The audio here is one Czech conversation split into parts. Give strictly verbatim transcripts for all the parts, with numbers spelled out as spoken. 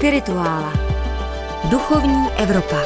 Spirituála. Duchovní Evropa.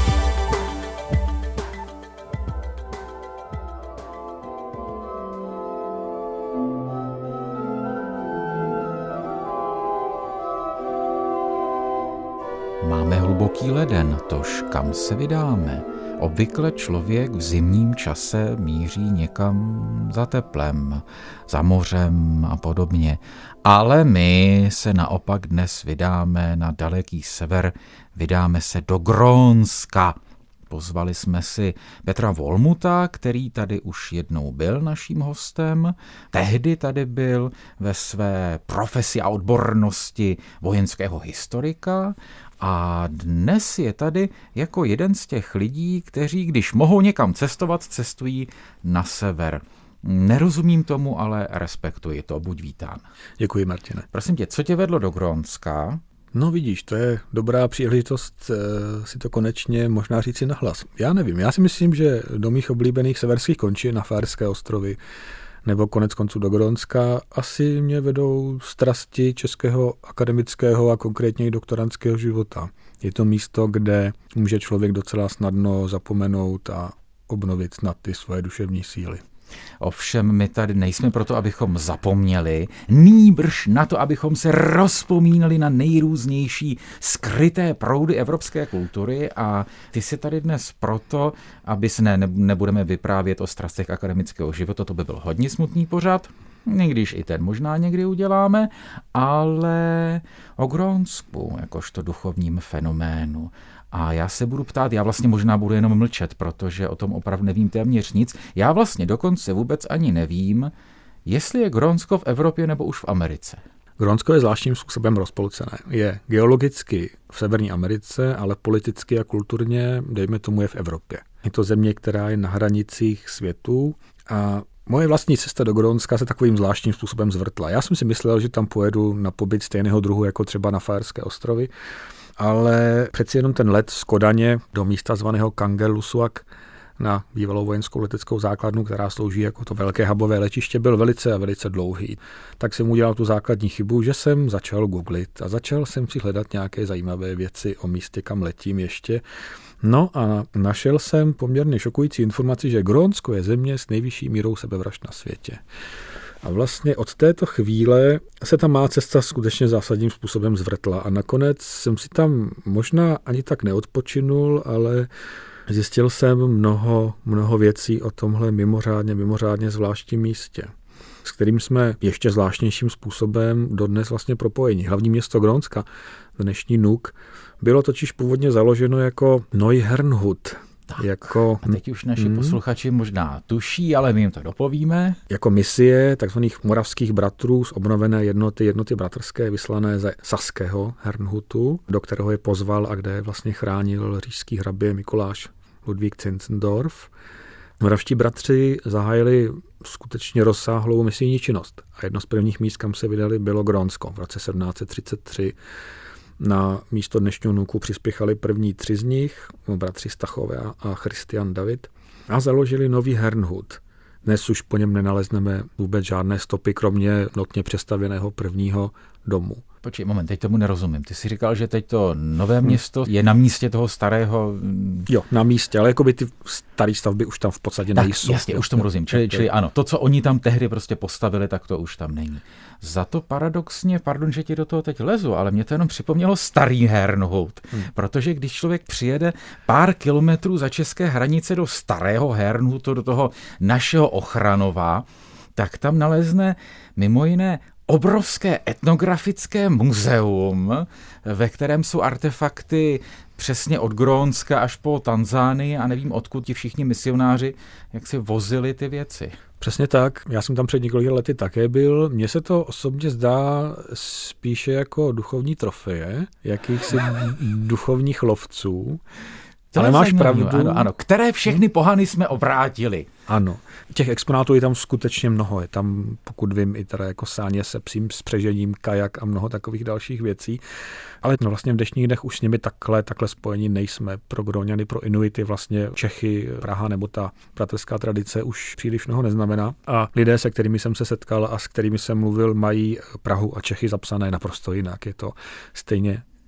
Máme hluboký leden, tož kam se vydáme? Obvykle člověk v zimním čase míří někam za teplem, za mořem a podobně. Ale my se naopak dnes vydáme na daleký sever, vydáme se do Grónska. Pozvali jsme si Petra Volmuta, který tady už jednou byl naším hostem. Tehdy tady byl ve své profesi a odbornosti vojenského historika a dnes je tady jako jeden z těch lidí, kteří, když mohou někam cestovat, cestují na sever. Nerozumím tomu, ale respektuji to. Buď vítán. Děkuji, Martine. Prosím tě, co tě vedlo do Grónska? No vidíš, to je dobrá příležitost si to konečně možná říci nahlas. Já nevím, já si myslím, že do mých oblíbených severských končin na Faerské ostrovy nebo konec konců do Grónska asi mě vedou strasti českého akademického a konkrétně i doktorandského života. Je to místo, kde může člověk docela snadno zapomenout a obnovit snad ty svoje duševní síly. Ovšem my tady nejsme proto, abychom zapomněli, nýbrž na to, abychom se rozpomínali na nejrůznější skryté proudy evropské kultury a ty jsi tady dnes proto, abys ne, nebudeme vyprávět o strastech akademického života, to by byl hodně smutný pořad, když i ten možná někdy uděláme, ale o Grónsku, jakožto duchovním fenoménu. A já se budu ptát, já vlastně možná budu jenom mlčet, protože o tom opravdu nevím téměř nic. Já vlastně dokonce vůbec ani nevím, jestli je Grónsko v Evropě nebo už v Americe. Grónsko je zvláštním způsobem rozpolcené. Je geologicky v Severní Americe, ale politicky a kulturně, dejme tomu, je v Evropě. Je to země, která je na hranicích světů a moje vlastní cesta do Grónska se takovým zvláštním způsobem zvrtla. Já jsem si myslel, že tam pojedu na pobyt stejného druhu jako třeba na Faerské ostrovy, ale přeci jenom ten let z Kodaně do místa zvaného Kangerlussuaq na bývalou vojenskou leteckou základnu, která slouží jako to velké hubové letiště, byl velice a velice dlouhý. Tak jsem udělal tu základní chybu, že jsem začal googlit a začal jsem si hledat nějaké zajímavé věci o místě, kam letím ještě. No a našel jsem poměrně šokující informaci, že Grónsko je země s nejvyšší mírou sebevražd na světě. A vlastně od této chvíle se ta má cesta skutečně zásadním způsobem zvrtla a nakonec jsem si tam možná ani tak neodpočinul, ale zjistil jsem mnoho, mnoho věcí o tomhle mimořádně, mimořádně zvláštním místě, s kterým jsme ještě zvláštnějším způsobem dodnes vlastně propojeni. Hlavní město Grónska, dnešní Nuuk, bylo totiž původně založeno jako Neuherrnhut. Tak, jako, a teď už naši mm, posluchači možná tuší, ale my jim to dopovíme. Jako misie takzvaných moravských bratrů z obnovené jednoty, jednoty bratrské vyslané ze saského Herrnhutu, do kterého je pozval a kde vlastně chránil říšský hrabě Mikuláš Ludvík Zinzendorf. Moravští bratři zahájili skutečně rozsáhlou misijní činnost a jedno z prvních míst, kam se vydali, bylo Grónsko v roce sedmnáct set třicet tři. Na místo dnešního Nuuku přispěchali první tři z nich, bratři Stachové a Christian David, a založili nový Herrnhut. Dnes už po něm nenalezneme vůbec žádné stopy, kromě notně přestavěného prvního domu. Počkej, moment, teď tomu nerozumím. Ty jsi říkal, že teď to nové město je na místě toho starého... Jo, na místě, ale jakoby ty staré stavby už tam v podstatě tak, nejsou. Jasně, už tomu rozumím. Čili, čili ano, to, co oni tam tehdy prostě postavili, tak to už tam není. Za to paradoxně, pardon, že ti do toho teď lezu, ale mě to jenom připomnělo starý Herrnhut, hmm. protože když člověk přijede pár kilometrů za české hranice do starého Herrnhutu, do toho našeho Ochranova, tak tam nalezne mimo jiné obrovské etnografické muzeum, ve kterém jsou artefakty přesně od Grónska až po Tanzánii a nevím, odkud ti všichni misionáři jak si vozili ty věci. Přesně tak. Já jsem tam před několika lety také byl. Mně se to osobně zdá spíše jako duchovní trofeje, jakýchsi duchovních lovců. To ale máš pravdu. Ano, ano, které všechny pohany jsme obrátili. Ano. Těch exponátů je tam skutečně mnoho. Je tam, pokud vím, i teda jako sáně se psím s přežením, kajak a mnoho takových dalších věcí. Ale no vlastně v dnešních dnech už s nimi takhle, takhle spojení nejsme. Pro Gróňany, pro Inuity vlastně Čechy, Praha nebo ta bratrská tradice už příliš mnoho neznamená. A lidé, se kterými jsem se setkal a s kterými jsem mluvil, mají Prahu a Čechy zapsané naprosto jinak. Je to stejně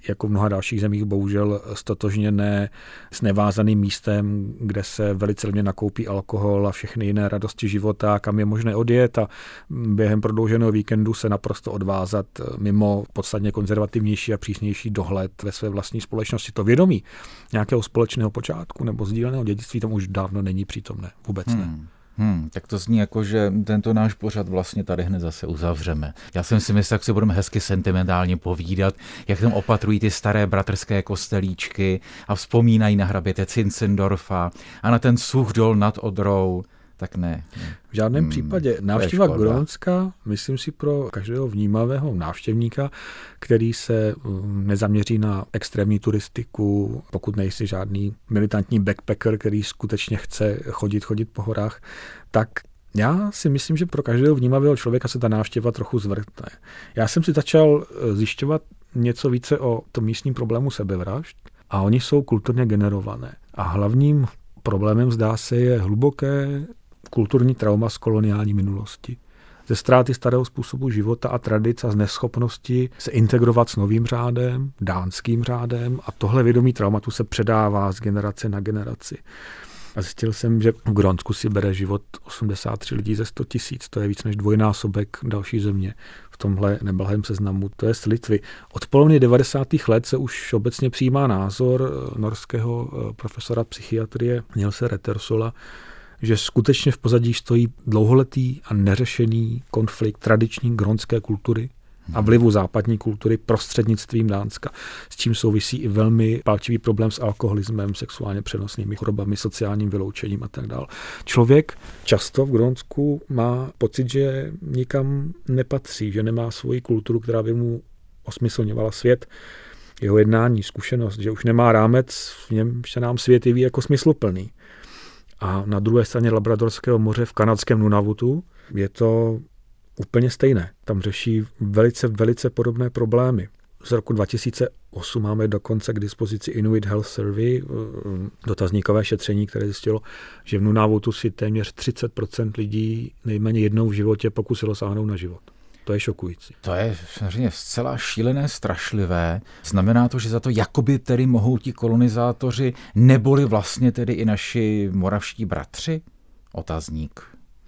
jako v mnoha dalších zemích bohužel stotožněné s nevázaným místem, kde se velice levně nakoupí alkohol a všechny jiné radosti života, kam je možné odjet a během prodlouženého víkendu se naprosto odvázat mimo podstatně konzervativnější a přísnější dohled ve své vlastní společnosti. To vědomí nějakého společného počátku nebo sdíleného dědictví tam už dávno není přítomné. Vůbec hmm. ne. Hmm, tak to zní jako, že tento náš pořad vlastně tady hned zase uzavřeme. Já jsem si myslel, jak si budeme hezky sentimentálně povídat, jak tam opatrují ty staré bratrské kostelíčky a vzpomínají na hraběte Zinzendorfa a na ten Suchdol nad Odrou. Tak ne. V žádném hmm, návštěva Návštěva Grónska, myslím si, pro každého vnímavého návštěvníka, který se nezaměří na extrémní turistiku, pokud nejsi žádný militantní backpacker, který skutečně chce chodit, chodit po horách, tak já si myslím, že pro každého vnímavého člověka se ta návštěva trochu zvrtne. Já jsem si začal zjišťovat něco více o tom místním problému sebevražd a oni jsou kulturně generované. A hlavním problémem, zdá se, je hluboké kulturní trauma z koloniální minulosti. Ze ztráty starého způsobu života a tradic a z neschopnosti se integrovat s novým řádem, dánským řádem a tohle vědomí traumatu se předává z generace na generaci. A zjistil jsem, že v Grónsku si bere život osmdesát tři lidí ze sto tisíc. To je víc než dvojnásobek další země v tomhle neblahém seznamu. To je z Litvy. Od poloviny devadesátých let se už obecně přijímá názor norského profesora psychiatrie Nilse Rettersola, že skutečně v pozadí stojí dlouholetý a neřešený konflikt tradiční grónské kultury a vlivu západní kultury prostřednictvím Dánska, s čím souvisí i velmi palčivý problém s alkoholismem, sexuálně přenosnými chorobami, sociálním vyloučením a tak dále. Člověk často v Grónsku má pocit, že nikam nepatří, že nemá svoji kulturu, která by mu osmyslňovala svět, jeho jednání, zkušenost, že už nemá rámec, v něm se nám svět jeví jako smysluplný. A na druhé straně Labradorského moře v kanadském Nunavutu je to úplně stejné. Tam řeší velice, velice podobné problémy. Z roku dva tisíce osm máme dokonce k dispozici Inuit Health Survey, dotazníkové šetření, které zjistilo, že v Nunavutu si téměř třicet procent lidí nejméně jednou v životě pokusilo sáhnout na život. To je šokující. To je samozřejmě zcela šílené, strašlivé. Znamená to, že za to jakoby tedy mohou ti kolonizátoři, neboli vlastně tedy i naši moravští bratři? Otazník.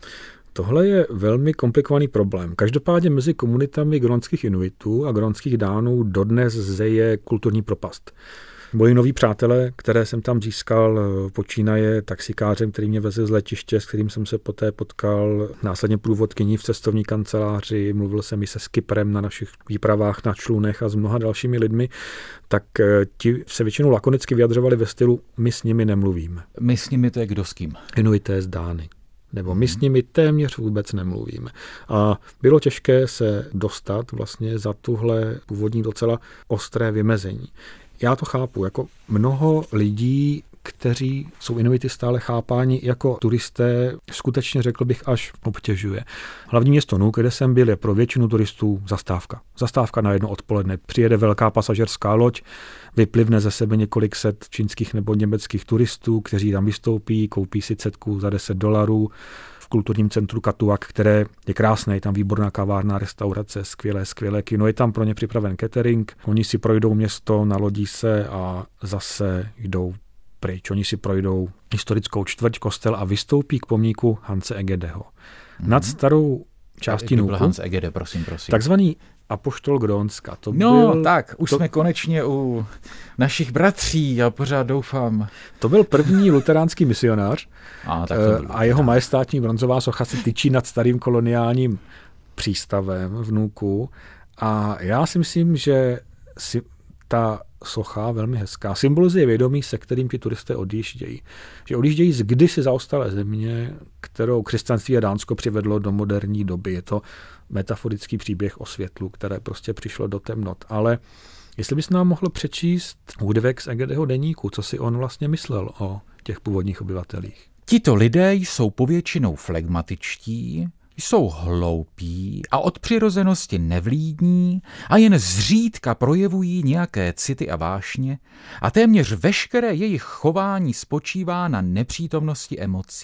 Tohle je velmi komplikovaný problém. Každopádně mezi komunitami grónských Inuitů a grónských Dánů dodnes zeje kulturní propast. Moji noví přátelé, které jsem tam získal, počínaje taxikářem, který mě vezl z letiště, s kterým jsem se poté potkal, následně průvodkyní v cestovní kanceláři, mluvil jsem i se skiprem na našich výpravách na člunech a s mnoha dalšími lidmi, tak ti se většinou lakonicky vyjadřovali ve stylu my s nimi nemluvíme. My s nimi to je kdo s kým? Inuité z Dány. Nebo my s nimi téměř vůbec nemluvíme. A bylo těžké se dostat vlastně za tuhle původní docela ostré vymezení. Já to chápu, jako mnoho lidí, kteří jsou Inuity stále chápáni jako turisté, skutečně řekl bych až obtěžuje. Hlavní město Nuuk, kde jsem byl, je pro většinu turistů zastávka. Zastávka na jedno odpoledne. Přijede velká pasažerská loď, vyplivne ze sebe několik set čínských nebo německých turistů, kteří tam vystoupí, koupí si cetku za deset dolarů v kulturním centru Katuak, které je krásné, je tam výborná kavárna, restaurace, skvělé, skvělé kino, je tam pro ně připraven catering. Oni si projdou město, nalodí se a zase jdou pryč. Oni si projdou historickou čtvrť, kostel a vystoupí k pomníku Hanse Egedeho. Mm-hmm. Nad starou částí Nuuku. Hans Egede, prosím, prosím. Takzvaný apoštol Grónska. To no byl, tak, už to, jsme konečně u našich bratří, já pořád doufám. To byl první luteránský misionář a, tak to a jeho majestátní bronzová socha se tyčí nad starým koloniálním přístavem v Nuuku. A já si myslím, že si ta socha, velmi hezká, symbolizuje vědomí, se kterým ti turisté odjíždějí. Že odjíždějí z kdysi zaostalé země, kterou křesťanství a Dánsko přivedlo do moderní doby. Je to metaforický příběh o světlu, které prostě přišlo do temnot. Ale jestli bys nám mohl přečíst úryvek z Egedeho deníku, co si on vlastně myslel o těch původních obyvatelích. Tito lidé jsou povětšinou flegmatičtí, jsou hloupí a od přirozenosti nevlídní a jen zřídka projevují nějaké city a vášně a téměř veškeré jejich chování spočívá na nepřítomnosti emocí.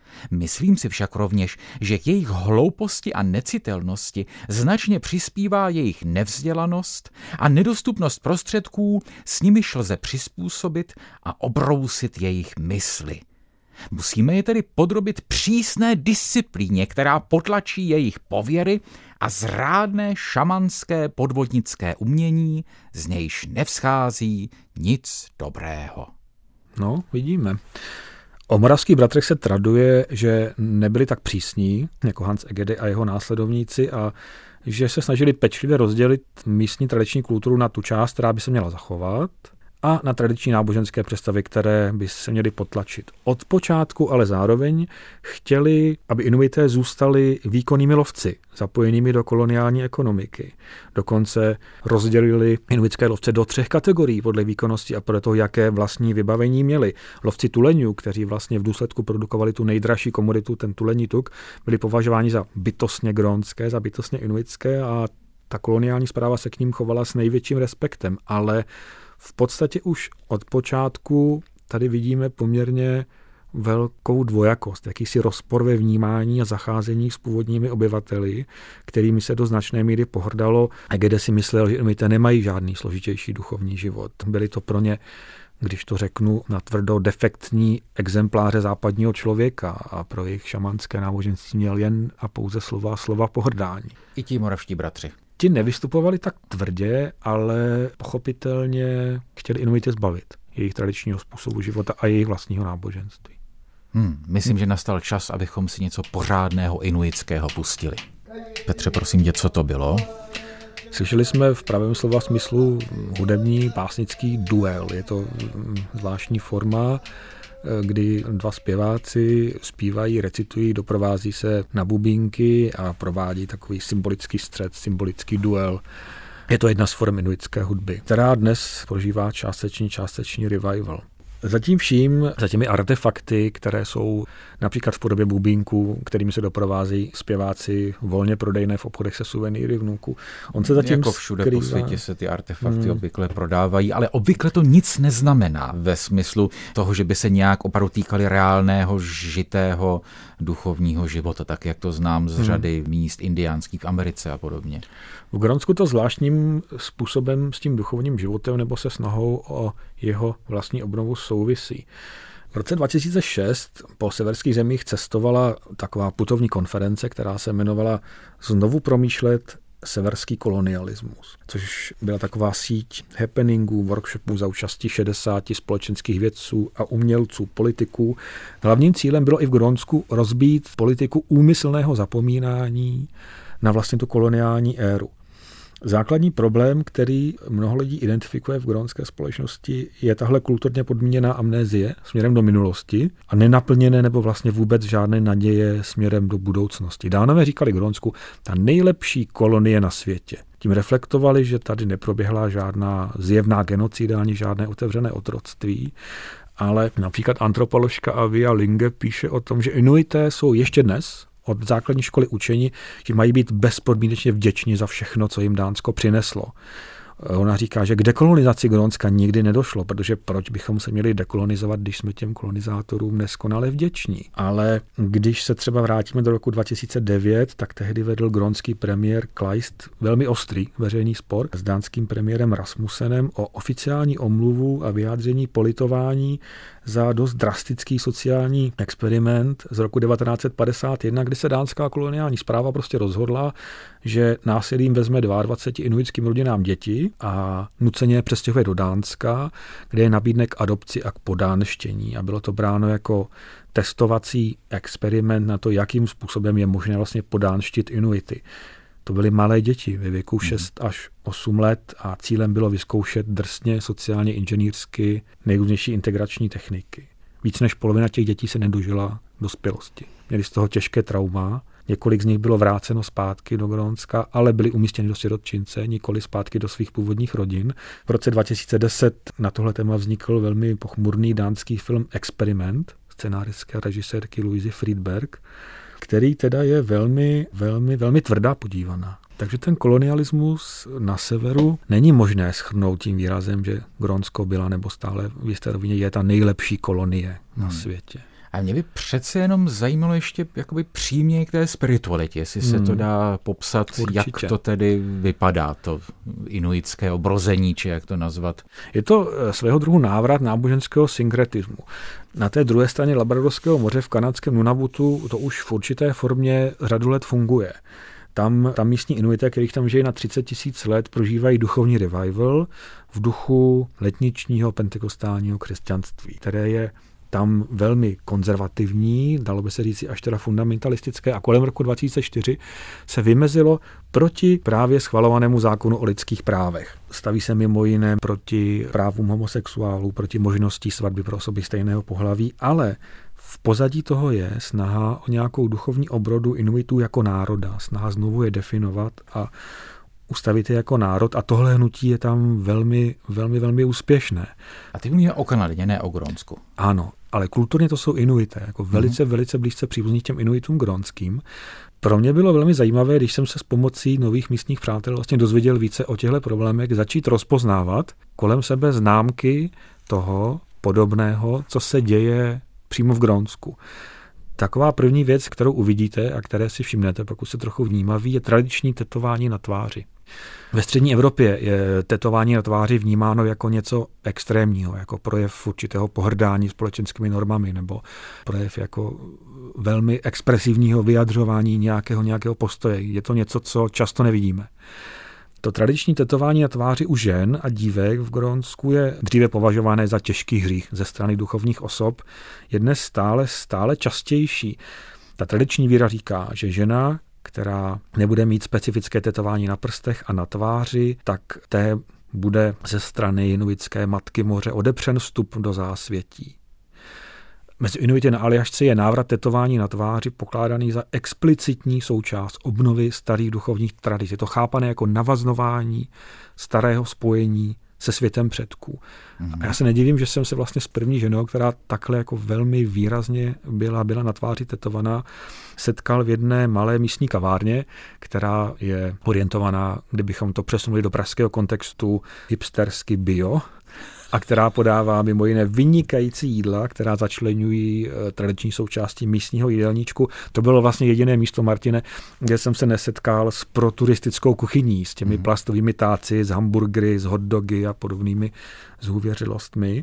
Myslím si však rovněž, že k jejich hlouposti a necitelnosti značně přispívá jejich nevzdělanost a nedostupnost prostředků, s nimiž lze přizpůsobit a obrousit jejich mysli. Musíme je tedy podrobit přísné disciplíně, která potlačí jejich pověry a zrádné šamanské podvodnické umění, z nějž nevzchází nic dobrého. No, vidíme. O Moravských bratrech se traduje, že nebyli tak přísní jako Hans Egede a jeho následovníci a že se snažili pečlivě rozdělit místní tradiční kulturu na tu část, která by se měla zachovat, a na tradiční náboženské představy, které by se měly potlačit. Od počátku ale zároveň chtěli, aby Inuité zůstali výkonnými lovci, zapojenými do koloniální ekonomiky. Dokonce rozdělili inuitské lovce do třech kategorií podle výkonnosti a podle toho, jaké vlastní vybavení měli. Lovci tuleňů, kteří vlastně v důsledku produkovali tu nejdražší komoditu, ten tulení tuk, byli považováni za bytostně grónské, za bytostně inuitské a ta koloniální správa se k ním chovala s největším respektem, ale v podstatě už od počátku tady vidíme poměrně velkou dvojakost, jakýsi rozpor ve vnímání a zacházení s původními obyvateli, kterými se do značné míry pohrdalo a kde si myslel, že Inuité nemají žádný složitější duchovní život. Byli to pro ně, když to řeknu natvrdo, defektní exempláře západního člověka a pro jejich šamanské náboženství měl jen a pouze slova slova pohrdání. I ti moravští bratři. Ti nevystupovali tak tvrdě, ale pochopitelně chtěli Inuity zbavit jejich tradičního způsobu života a jejich vlastního náboženství. Hmm, myslím, že nastal čas, abychom si něco pořádného inuitského pustili. Petře, prosím tě, co to bylo? Slyšeli jsme v pravém slova smyslu hudební básnický duel. Je to zvláštní forma, kdy dva zpěváci zpívají, recitují, doprovází se na bubínky a provádí takový symbolický střet, symbolický duel. Je to jedna z form inuitské hudby, která dnes prožívá částečný, částečný revival. Zatím vším, za těmi artefakty, které jsou například v podobě bubínků, kterými se doprovází zpěváci volně prodejné v obchodech se suvenýry vnuků. On se zatím jako všude skrývá. Po světě se ty artefakty hmm. obvykle prodávají, ale obvykle to nic neznamená ve smyslu toho, že by se nějak opravdu týkali reálného, žitého duchovního života, tak jak to znám z řady hmm. míst indiánských v Americe a podobně. V Grónsku to zvláštním způsobem s tím duchovním životem nebo se snahou o jeho vlastní obnovu souvisí. V roce dva tisíce šest po severských zemích cestovala taková putovní konference, která se jmenovala Znovu promýšlet severský kolonialismus, což byla taková síť happeningů, workshopů za účastí šedesáti společenských vědců a umělců, politiků. Hlavním cílem bylo i v Grónsku rozbít politiku úmyslného zapomínání na vlastně tu koloniální éru. Základní problém, který mnoho lidí identifikuje v grónské společnosti, je tahle kulturně podmíněná amnézie směrem do minulosti a nenaplněné nebo vlastně vůbec žádné naděje směrem do budoucnosti. Dánové říkali Grónsku, ta nejlepší kolonie na světě. Tím reflektovali, že tady neproběhla žádná zjevná genocida ani žádné otevřené otroctví, ale například antropoložka Avia Linge píše o tom, že Inuité jsou ještě dnes od základní školy učení, že mají být bezpodmínečně vděční za všechno, co jim Dánsko přineslo. Ona říká, že k dekolonizaci Grónska nikdy nedošlo, protože proč bychom se měli dekolonizovat, když jsme těm kolonizátorům neskonale vděční. Ale když se třeba vrátíme do roku dva tisíce devět, tak tehdy vedl grónský premiér Kleist velmi ostrý veřejný spor s dánským premiérem Rasmussenem o oficiální omluvu a vyjádření politování za dost drastický sociální experiment z roku devatenáct set padesát jedna, kdy se dánská koloniální správa prostě rozhodla, že násilím vezme dvaceti dvou inuitským rodinám děti a nuceně je přestěhuje do Dánska, kde je nabídne k adopci a k podánštění. A bylo to bráno jako testovací experiment na to, jakým způsobem je možné vlastně podánštit Inuity. To byly malé děti ve věku šest až osm let a cílem bylo vyzkoušet drsně sociálně inženýrsky nejrůznější integrační techniky. Víc než polovina těch dětí se nedožila dospělosti. Měli z toho těžké trauma. Několik z nich bylo vráceno zpátky do Grónska, ale byli umístěni do sirotčince, nikoli zpátky do svých původních rodin. V roce dva tisíce deset na tohle téma vznikl velmi pochmurný dánský film Experiment scenáristské režisérky Louise Friedberg, který teda je velmi, velmi, velmi tvrdá podívaná. Takže ten kolonialismus na severu není možné shrnout tím výrazem, že Grónsko byla nebo stále v jisté rovině je ta nejlepší kolonie na hmm. světě. A mě by přece jenom zajímalo ještě jakoby přímě k té spiritualitě, jestli se hmm. to dá popsat, určitě. Jak to tedy vypadá, to inuitské obrození, či jak to nazvat. Je to svého druhu návrat náboženského synkretismu. Na té druhé straně Labradorského moře v kanadském Nunavutu to už v určité formě řadu let funguje. Tam, tam místní inuité, kterých tam žije na třicet tisíc let, prožívají duchovní revival v duchu letničního pentekostálního křesťanství, které je tam velmi konzervativní, dalo by se říci až teda fundamentalistické, a kolem roku dva tisíce čtyři se vymezilo proti právě schvalovanému zákonu o lidských právech. Staví se mimo jiné proti právům homosexuálů, proti možnosti svatby pro osoby stejného pohlaví, ale v pozadí toho je snaha o nějakou duchovní obrodu Inuitů jako národa, snaha znovu je definovat a ustavit je jako národ, a tohle hnutí je tam velmi, velmi, velmi úspěšné. A ty mluvíš o Kanadě, ne o Grónsku. Ano, ale kulturně to jsou Inuité, jako velice, mm. velice blízce příbuzní těm Inuitům grónským. Pro mě bylo velmi zajímavé, když jsem se s pomocí nových místních přátel vlastně dozvěděl více o těchto problémech, začít rozpoznávat kolem sebe známky toho podobného, co se děje přímo v Grónsku. Taková první věc, kterou uvidíte a které si všimnete, pokud se trochu vnímaví, je tradiční tetování na tváři. Ve střední Evropě je tetování na tváři vnímáno jako něco extrémního, jako projev určitého pohrdání společenskými normami nebo projev jako velmi expresivního vyjadřování nějakého, nějakého postoje. Je to něco, co často nevidíme. To tradiční tetování na tváři u žen a dívek v Grónsku je dříve považované za těžký hřích ze strany duchovních osob, je dnes stále, stále častější. Ta tradiční víra říká, že žena, která nebude mít specifické tetování na prstech a na tváři, tak té bude ze strany inuitské matky moře odepřen vstup do zásvětí. Mezi Inuity na Aljašce je návrat tetování na tváři pokládaný za explicitní součást obnovy starých duchovních tradic. Je to chápané jako navazování starého spojení se světem předků. Mm. A já se nedivím, že jsem se vlastně s první ženou, která takhle jako velmi výrazně byla, byla na tváři tetovaná, setkal v jedné malé místní kavárně, která je orientovaná, kdybychom to přesunuli do pražského kontextu, hipstersky bio, a která podává mimo jiné vynikající jídla, která začleňují tradiční součástí místního jídelníčku. To bylo vlastně jediné místo, Martine, kde jsem se nesetkal s proturistickou kuchyní, s těmi mm. plastovými táci, s hamburgery, s hotdogy a podobnými zhůvěřilostmi.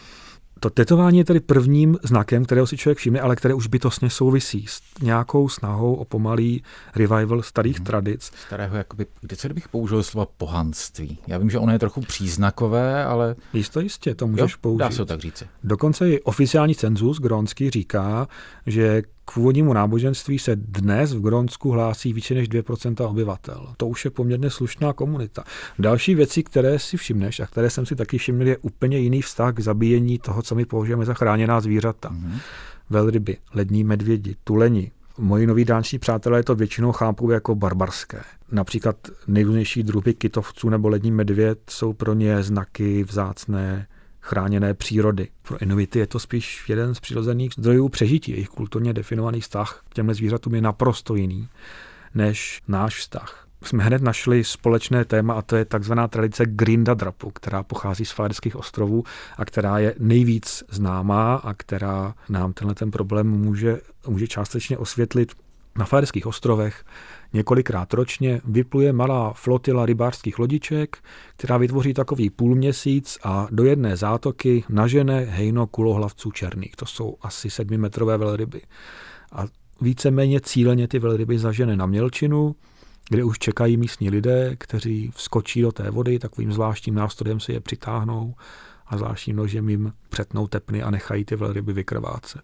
To tetování je tedy prvním znakem, kterého si člověk všimne, ale které už bytostně souvisí s nějakou snahou o pomalý revival starých hmm. tradic. Starého, jakoby, teď bych použil slova pohanství. Já vím, že ono je trochu příznakové, ale... Jistě, jistě, to můžeš jo, použít. Dá se to tak říci. Dokonce i oficiální cenzus grónský říká, že k původnímu náboženství se dnes v Grónsku hlásí více než dvě procenta obyvatel. To už je poměrně slušná komunita. Další věci, které si všimneš a které jsem si taky všiml, je úplně jiný vztah k zabíjení toho, co my považujeme za chráněná zvířata. Mm-hmm. Velryby, lední medvědi, tuleni. Moji noví dánští přátelé to většinou chápou jako barbarské. Například nejrůznější druhy kytovců nebo lední medvěd jsou pro ně znaky vzácné chráněné přírody. Pro Inuity je to spíš jeden z přirozených zdrojů přežití. Jejich kulturně definovaný vztah k těmhle zvířatům je naprosto jiný než náš vztah. Jsme hned našli společné téma, a to je takzvaná tradice Grindadrapu, která pochází z Faerských ostrovů a která je nejvíc známá a která nám tenhle ten problém může, může částečně osvětlit. Na Faerských ostrovech několikrát ročně vypluje malá flotila rybářských lodiček, která vytvoří takový půlměsíc a do jedné zátoky nažene hejno kulohlavců černých. To jsou asi sedmimetrové velryby. A víceméně cíleně ty velryby zažene na mělčinu, kde už čekají místní lidé, kteří vskočí do té vody, takovým zvláštním nástrojem si je přitáhnou a zvláštním nožem jim přetnou tepny a nechají ty velryby vykrvácet.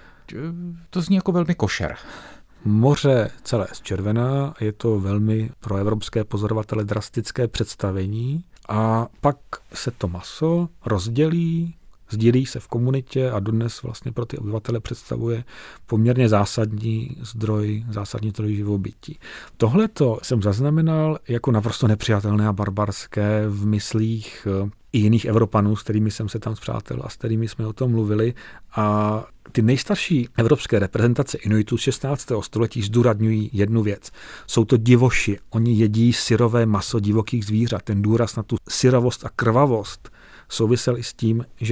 To zní jako velmi košer. Moře celé zčervená, je to velmi pro evropské pozorovatele drastické představení a pak se to maso rozdělí, sdílí se v komunitě a dodnes vlastně pro ty obyvatele představuje poměrně zásadní zdroj, zásadní zdroj živobytí. Tohleto jsem zaznamenal jako naprosto nepřijatelné a barbarské v myslích i jiných Evropanů, s kterými jsem se tam spřátel a s kterými jsme o tom mluvili. A ty nejstarší evropské reprezentace Inuitů z šestnáctého století zdůrazňují jednu věc. Jsou to divoši. Oni jedí syrové maso divokých zvířat. Ten důraz na tu syrovost a krvavost souvisel i s tím, že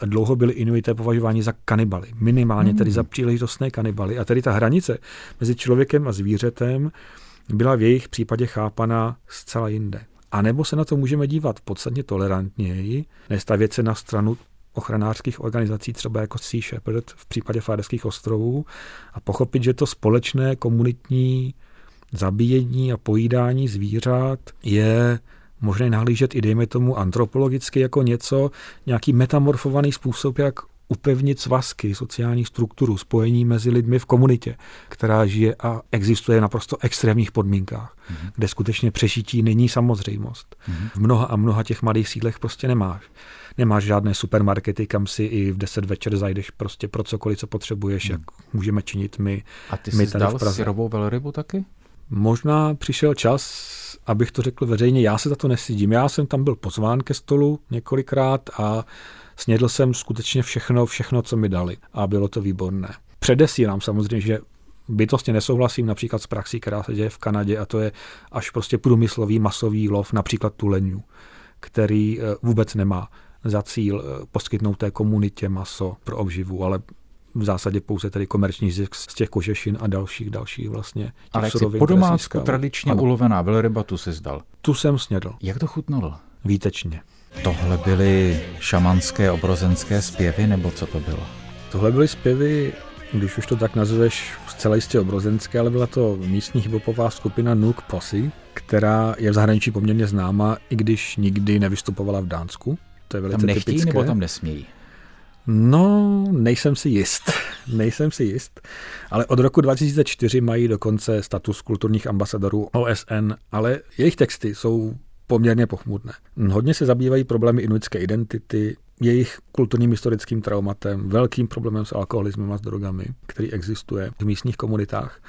dlouho byli Inuité považováni za kanibaly, minimálně tedy za příležitostné kanibaly. A tedy ta hranice mezi člověkem a zvířetem byla v jejich případě chápaná zcela jinde. A nebo se na to můžeme dívat podstatně tolerantněji, nestavět se na stranu ochranářských organizací, třeba jako Sea Shepherd v případě Faerských ostrovů, a pochopit, že to společné komunitní zabíjení a pojídání zvířat je možné nahlížet i, dejme tomu, antropologicky jako něco, nějaký metamorfovaný způsob, jak upevnit svazky, sociální strukturu, spojení mezi lidmi v komunitě, která žije a existuje v naprosto extrémních podmínkách, mm-hmm. kde skutečně přežití není samozřejmost. Mm-hmm. V mnoha a mnoha těch malých sídlech prostě nemáš. Nemáš žádné supermarkety, kam si i v deset večer zajdeš prostě pro cokoliv, co potřebuješ, mm. jak můžeme činit my. A ty my jsi dal syrovou velrybu taky? Možná přišel čas, abych to řekl veřejně, já se za to nestydím. Já jsem tam byl pozván ke stolu několikrát a snědl jsem skutečně všechno, všechno, co mi dali. A bylo to výborné. Předesílám samozřejmě, že bytostně nesouhlasím například s praxí, která se děje v Kanadě, a to je až prostě průmyslový masový lov, například tuleňů, který vůbec nemá za cíl poskytnout té komunitě maso pro obživu, ale v zásadě pouze tedy komerční zisk z těch kožešin a dalších, dalších vlastně. Ale jak si po domácku tradičně ano. ulovená velryba, tu si zdal. Tu jsem snědl. Jak to chutnalo? Výtečně. Tohle byly šamanské obrozenské zpěvy, nebo co to bylo? Tohle byly zpěvy, když už to tak nazveš, zcela jistě obrozenské, ale byla to místní hiphopová skupina Nuuk Posse, která je v zahraničí poměrně známá, i když nikdy nevystupovala v Dánsku. To je velice tam nechtějí, typické. Nebo tam nesmějí? No, nejsem si jist. nejsem si jist. Ale od roku dva tisíce čtyři mají dokonce status kulturních ambasadorů O S N, ale jejich texty jsou poměrně pochmurné. Hodně se zabývají problémy inuitské identity, jejich kulturním historickým traumatem, velkým problémem s alkoholismem a s drogami, který existuje v místních komunitách.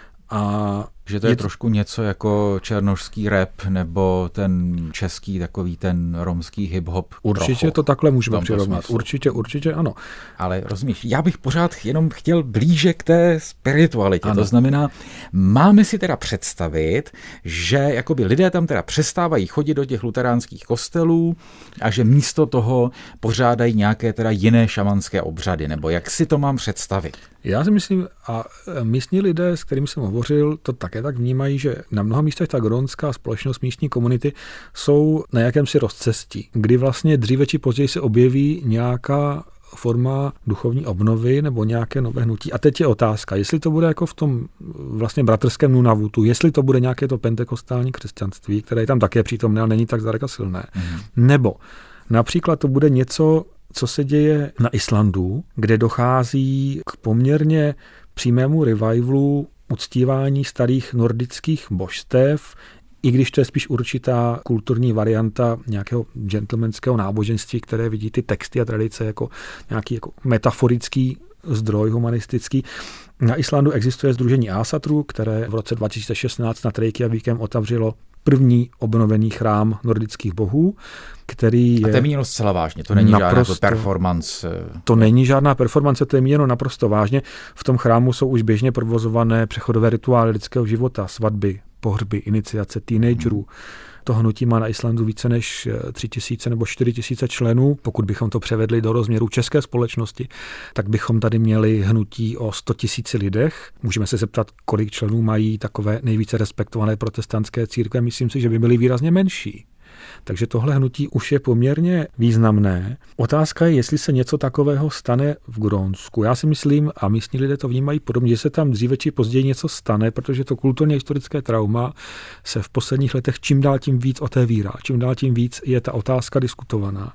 A že to je, je trošku něco jako černošský rap nebo ten český takový ten romský hip-hop. Určitě trochu. To takhle můžeme přirovnat. Určitě, určitě ano. Ale rozumíš, já bych pořád jenom chtěl blíže k té spiritualitě. Ano. To znamená, máme si teda představit, že jakoby lidé tam teda přestávají chodit do těch luteránských kostelů a že místo toho pořádají nějaké teda jiné šamanské obřady, nebo jak si to mám představit? Já si myslím, a místní lidé, s kterými jsem hovořil, to také tak vnímají, že na mnoha místech ta grónská společnost, místní komunity jsou na jakémsi rozcestí, kdy vlastně dříve či později se objeví nějaká forma duchovní obnovy nebo nějaké nové hnutí. A teď je otázka, jestli to bude jako v tom vlastně bratrském Nunavutu, jestli to bude nějaké to pentekostální křesťanství, které je tam také přítomné, ale není tak zdaleka silné. Mm. Nebo například to bude něco, co se děje na Islandu, kde dochází k poměrně přímému revivalu uctívání starých nordických božstev, i když to je spíš určitá kulturní varianta nějakého gentlemanského náboženství, které vidí ty texty a tradice jako nějaký jako metaforický zdroj humanistický. Na Islandu existuje sdružení Asatru, které v roce dva tisíce šestnáct nad Reykjavíkem otevřelo první obnovený chrám nordických bohů, který je... A to je míněno zcela vážně, to není naprosto, žádná performance. To není žádná performance, to je míněno naprosto vážně. V tom chrámu jsou už běžně provozované přechodové rituály lidského života, svatby, pohřby, iniciace teenagerů. Hmm. To hnutí má na Islandu více než tři tisíce nebo čtyři tisíce členů. Pokud bychom to převedli do rozměru české společnosti, tak bychom tady měli hnutí o sto tisíci lidech. Můžeme se zeptat, kolik členů mají takové nejvíce respektované protestantské církve. Myslím si, že by byly výrazně menší. Takže tohle hnutí už je poměrně významné. Otázka je, jestli se něco takového stane v Grónsku. Já si myslím, a místní lidé to vnímají podobně, že se tam dříve či později něco stane, protože to kulturně historické trauma se v posledních letech čím dál tím víc otevírá. Čím dál tím víc je ta otázka diskutovaná.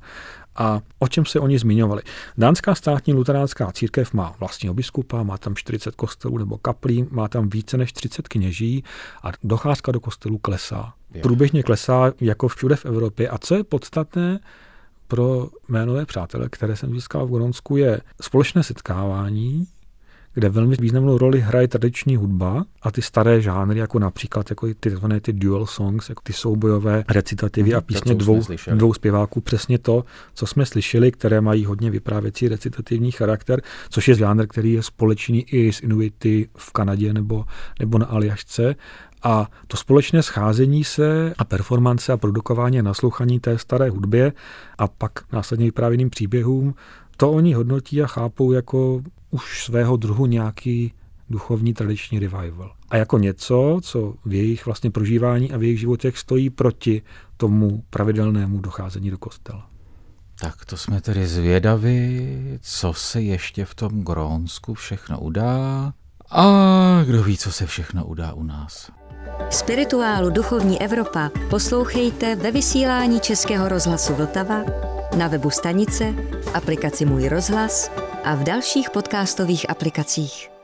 A o čem se oni zmiňovali? Dánská státní luteránská církev má vlastního biskupa, má tam čtyřicet kostelů nebo kaplí, má tam více než třicet kněží a docházka do kostelů klesá. Průběžně klesá jako všude v Evropě. A co je podstatné pro mé nové přátele, které jsem získal v Grónsku, je společné setkávání, kde velmi významnou roli hraje tradiční hudba a ty staré žánry, jako například jako ty, ty dual songs, jako ty soubojové recitativy a písně dvou, dvou zpěváků, přesně to, co jsme slyšeli, které mají hodně vyprávěcí recitativní charakter, což je žánr, který je společný i s Inuity v Kanadě nebo, nebo na Aljašce. A to společné scházení se a performance a produkování a naslouchání té staré hudbě a pak následně vyprávěným příběhům, to oni hodnotí a chápou jako už svého druhu nějaký duchovní tradiční revival. A jako něco, co v jejich vlastně prožívání a v jejich životech stojí proti tomu pravidelnému docházení do kostela. Tak to jsme tedy zvědaví, co se ještě v tom Grónsku všechno udá a kdo ví, co se všechno udá u nás. Spirituálu Duchovní Evropa poslouchejte ve vysílání Českého rozhlasu Vltava, na webu stanice, v aplikaci Můj rozhlas a v dalších podcastových aplikacích.